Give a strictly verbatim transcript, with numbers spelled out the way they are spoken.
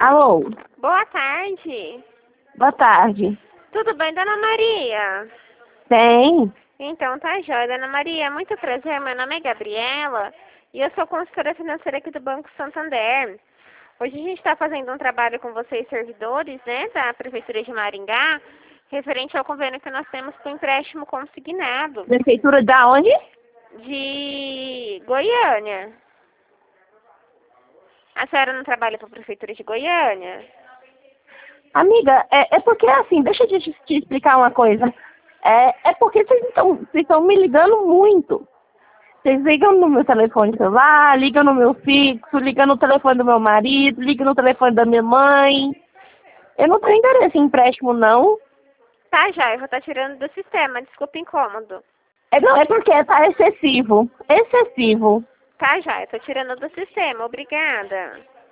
Alô, Boa tarde. boa tarde. Tudo bem, dona Maria? Tem? Então tá jóia, dona Maria. Muito prazer, meu nome é Gabriela e eu sou consultora financeira aqui do Banco Santander. Hoje a gente está fazendo um trabalho com vocês, servidores, né, da Prefeitura de Maringá, referente ao convênio que nós temos com o empréstimo consignado Prefeitura da onde? de Goiânia. A senhora não trabalha para a Prefeitura de Goiânia? Amiga, é, é porque assim, deixa eu te, te explicar uma coisa. É, é porque vocês estão vocês estão me ligando muito. Vocês ligam no meu telefone celular, ligam no meu fixo, ligam no telefone do meu marido, ligam no telefone da minha mãe. Eu não tenho interesse em empréstimo, não. Tá, já, eu vou estar tirando do sistema, desculpa o incômodo. É, não, é porque tá excessivo. Excessivo. Tá, já, eu tô tirando do sistema, obrigada.